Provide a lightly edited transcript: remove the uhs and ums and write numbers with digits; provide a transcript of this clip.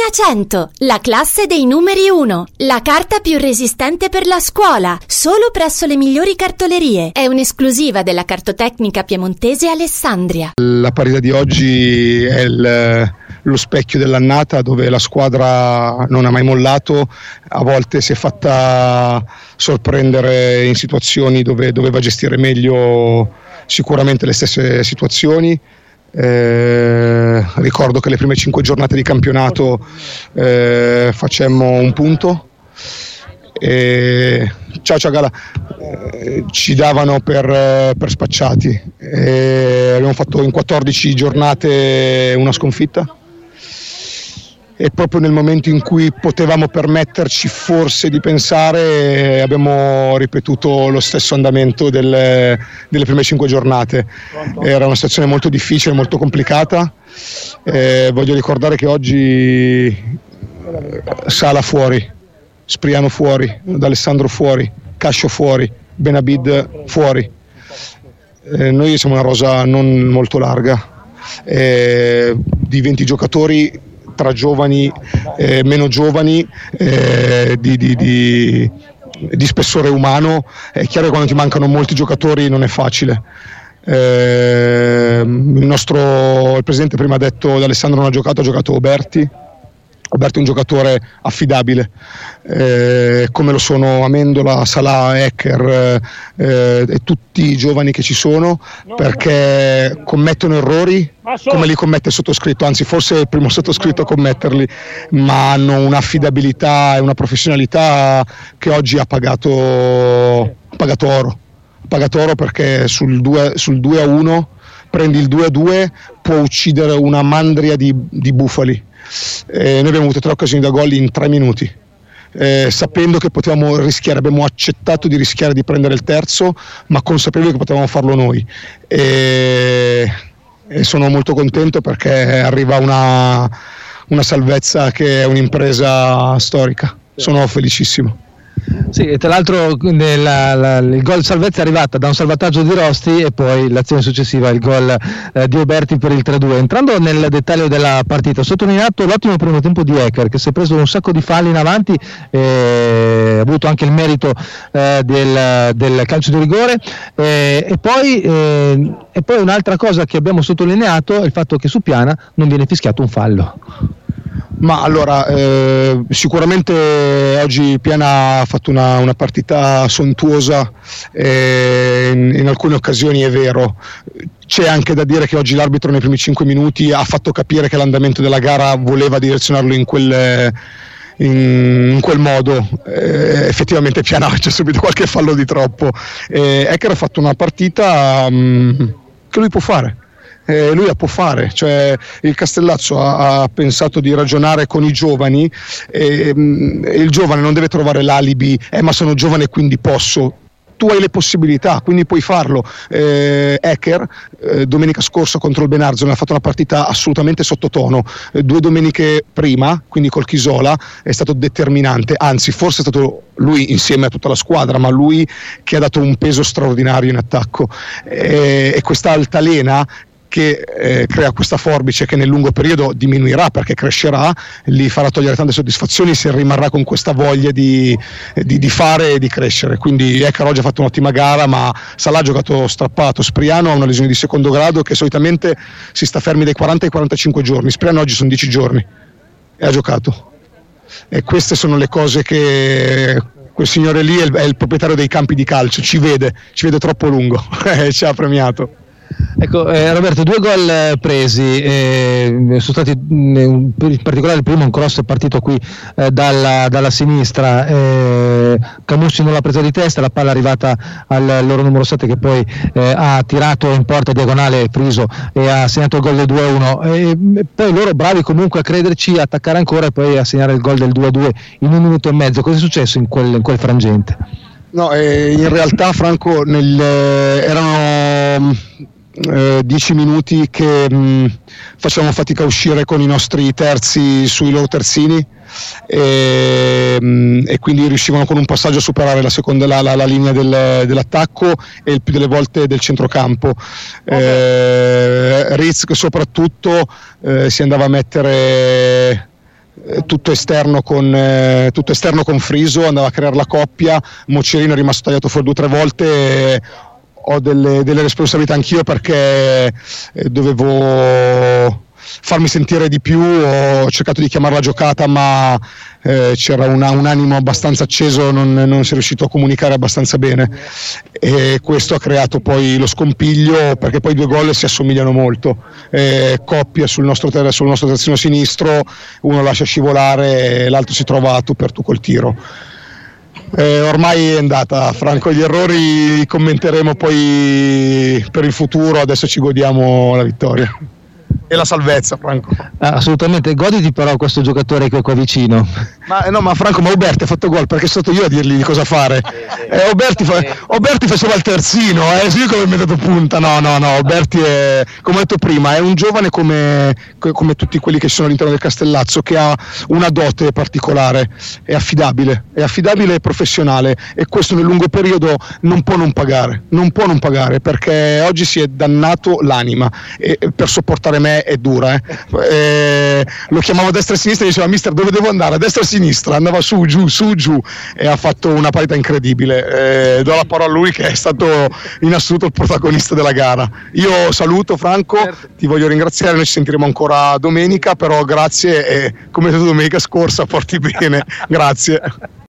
Pagina 100, la classe dei numeri 1, la carta più resistente per la scuola, solo presso le migliori cartolerie. È un'esclusiva della Cartotecnica Piemontese Alessandria. La partita di oggi è lo specchio dell'annata, dove la squadra non ha mai mollato, a volte si è fatta sorprendere in situazioni dove doveva gestire meglio sicuramente le stesse situazioni. Ricordo che le prime 5 giornate di campionato facemmo un punto e ciao Gala, ci davano per spacciati, abbiamo fatto in 14 giornate una sconfitta e proprio nel momento in cui potevamo permetterci forse di pensare abbiamo ripetuto lo stesso andamento delle prime 5 giornate. Era una situazione molto difficile, molto complicata. Voglio ricordare che oggi Sala fuori, Spriano fuori, D'Alessandro fuori, Cascio fuori, Benabid fuori. Noi siamo una rosa non molto larga, di 20 giocatori tra giovani e meno giovani, di spessore umano. È chiaro che quando ti mancano molti giocatori non è facile. Il presidente prima ha detto D'Alessandro non ha giocato Oberti. Oberti è un giocatore affidabile, come lo sono Amendola, Salah, Ecker e tutti i giovani che ci sono, perché commettono errori come li commette il sottoscritto, anzi forse è il primo sottoscritto a commetterli, ma hanno un'affidabilità e una professionalità che oggi ha pagato oro. Perché sul 2-1 prendi il 2-2, può uccidere una mandria di bufali. Noi abbiamo avuto 3 occasioni da gol in 3 minuti, sapendo che potevamo rischiare, abbiamo accettato di rischiare di prendere il terzo, ma consapevoli che potevamo farlo noi, e sono molto contento perché arriva una salvezza che è un'impresa storica. Sono felicissimo. Sì, e tra l'altro il gol salvezza è arrivata da un salvataggio di Rosti e poi l'azione successiva, il gol di Oberti per il 3-2. Entrando nel dettaglio della partita, ho sottolineato l'ottimo primo tempo di Ecker, che si è preso un sacco di falli in avanti, ha avuto anche il merito del calcio di rigore, e poi un'altra cosa che abbiamo sottolineato è il fatto che su Piana non viene fischiato un fallo. Ma allora, sicuramente oggi Piana ha fatto una partita sontuosa, in alcune occasioni è vero. C'è anche da dire che oggi l'arbitro nei primi 5 minuti ha fatto capire che l'andamento della gara voleva direzionarlo in quel modo. Effettivamente Piana c'è subito qualche fallo di troppo. Ecker ha fatto una partita che lui può fare. Lui la può fare, cioè il Castellazzo ha pensato di ragionare con i giovani, il giovane non deve trovare l'alibi, ma sono giovane e quindi posso. Tu hai le possibilità, quindi puoi farlo. Ecker domenica scorsa contro il Benarzone ha fatto una partita assolutamente sottotono, 2 domeniche prima, quindi col Chisola, è stato determinante, anzi forse è stato lui insieme a tutta la squadra, ma lui che ha dato un peso straordinario in attacco, e questa altalena che crea questa forbice che nel lungo periodo diminuirà perché crescerà, gli farà togliere tante soddisfazioni se rimarrà con questa voglia di fare e di crescere. Quindi Ecker oggi ha fatto un'ottima gara, ma Salah ha giocato strappato. Spriano ha una lesione di secondo grado che solitamente si sta fermi dai 40 ai 45 giorni, Spriano oggi sono 10 giorni e ha giocato, e queste sono le cose che quel signore lì è il proprietario dei campi di calcio, ci vede troppo lungo ci ha premiato. Ecco, Roberto, 2 gol presi, sono stati in particolare il primo un cross partito qui dalla sinistra, Camussi non l'ha presa di testa, la palla è arrivata al loro numero 7 che poi ha tirato in porta diagonale Friso e ha segnato il gol del 2-1, e poi loro bravi comunque a crederci, a attaccare ancora e poi a segnare il gol del 2-2 in 1 minuto e mezzo. Cosa è successo in quel frangente? No, in realtà Franco erano 10 minuti che facevamo fatica a uscire con i nostri terzi sui loro terzini, e quindi riuscivano con un passaggio a superare la linea dell'attacco e il più delle volte del centrocampo. Rizk soprattutto si andava a mettere tutto esterno con Friso, andava a creare la coppia. Moccerino è rimasto tagliato fuori 2 o 3 volte. Ho delle responsabilità anch'io perché dovevo farmi sentire di più, ho cercato di chiamare la giocata ma c'era un animo abbastanza acceso, non si è riuscito a comunicare abbastanza bene e questo ha creato poi lo scompiglio, perché poi i 2 gol si assomigliano molto, coppia sul nostro terzino sinistro, uno lascia scivolare e l'altro si trova a tu per tu col tiro. Ormai è andata, Franco, gli errori li commenteremo poi per il futuro, adesso ci godiamo la vittoria e la salvezza, Franco. Assolutamente, goditi però questo giocatore che è qua vicino. Ma Franco, Oberti ha fatto gol perché sono stato io a dirgli di cosa fare. Oberti faceva il terzino, sì, come mi ha dato punta. No, Oberti è, come ho detto prima, è un giovane come tutti quelli che sono all'interno del Castellazzo, che ha una dote particolare, è affidabile e professionale, e questo nel lungo periodo non può non pagare, perché oggi si è dannato l'anima e per sopportare me è dura. Lo chiamavo a destra e a sinistra e diceva: mister, dove devo andare? A destra e a sinistra? Andava su giù e ha fatto una parità incredibile. Do la parola a lui, che è stato in assoluto il protagonista della gara. Io saluto, Franco, ti voglio ringraziare, noi ci sentiremo ancora domenica, però grazie e come detto domenica scorsa, porti bene. Grazie.